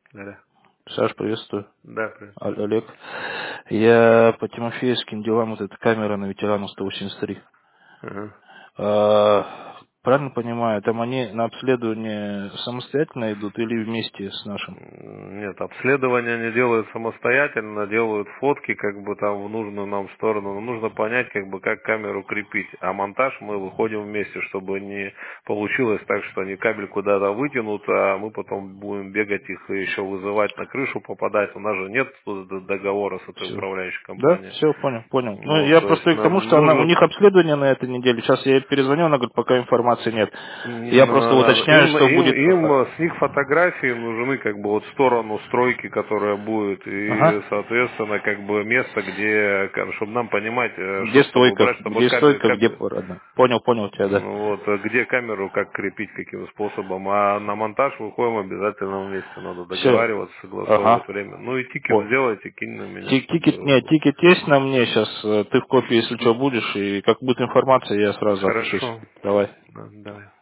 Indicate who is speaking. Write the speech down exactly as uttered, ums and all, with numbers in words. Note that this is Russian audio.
Speaker 1: Да.
Speaker 2: Саш, приветствую.
Speaker 1: Да, привет.
Speaker 2: О- Олег. Я по тимофеевским делам, вот эта камера на ветерана сто восемьдесят три.
Speaker 1: Ага.
Speaker 2: А, правильно понимаю, там они на обследование самостоятельно идут или вместе с нашим?
Speaker 1: М, Нет, обследование они делают самостоятельно, делают фотки как бы там в нужную нам сторону. Но нужно понять, как бы, как камеру крепить. А монтаж мы выходим вместе, чтобы не получилось так, что они кабель куда-то вытянут, а мы потом будем бегать их и еще вызывать на крышу попадать. У нас же нет тут д- договора с этой
Speaker 2: Все.
Speaker 1: управляющей
Speaker 2: Да,
Speaker 1: компанией.
Speaker 2: все, понял, понял. Ну,
Speaker 1: Ну,
Speaker 2: я
Speaker 1: то есть
Speaker 2: просто и к тому,
Speaker 1: нам
Speaker 2: что она, у
Speaker 1: нужно.
Speaker 2: них обследование на этой неделе. Сейчас я ей перезвоню, она говорит, пока информации нет.
Speaker 1: Не
Speaker 2: Я просто
Speaker 1: надо.
Speaker 2: уточняю,
Speaker 1: Им,
Speaker 2: что
Speaker 1: им,
Speaker 2: будет...
Speaker 1: им э, с них фотографии нужны как бы вот в сторону стройки, которая будет, и,
Speaker 2: Ага.
Speaker 1: соответственно, как бы место, где, чтобы нам понимать, э,
Speaker 2: Где
Speaker 1: что, чтобы
Speaker 2: стойка?
Speaker 1: брать, чтобы
Speaker 2: Где
Speaker 1: кабель,
Speaker 2: стойка, где
Speaker 1: кабель,
Speaker 2: парадная? Понял, понял тебя, да.
Speaker 1: ну вот, э, где камеру, как крепить, каким способом. А на монтаж выходим обязательно вместе, надо
Speaker 2: Все.
Speaker 1: договариваться, согласовывать
Speaker 2: Ага.
Speaker 1: время. Ну и тикет
Speaker 2: По-
Speaker 1: сделайте, кинь на меня,
Speaker 2: Ти- Тикет, нет,
Speaker 1: чтобы...
Speaker 2: тикет есть на мне сейчас. Ты в копии, если что, будешь. И как будет информация, я сразу отпишусь.
Speaker 1: Хорошо.
Speaker 2: Давай.
Speaker 1: Да, давай.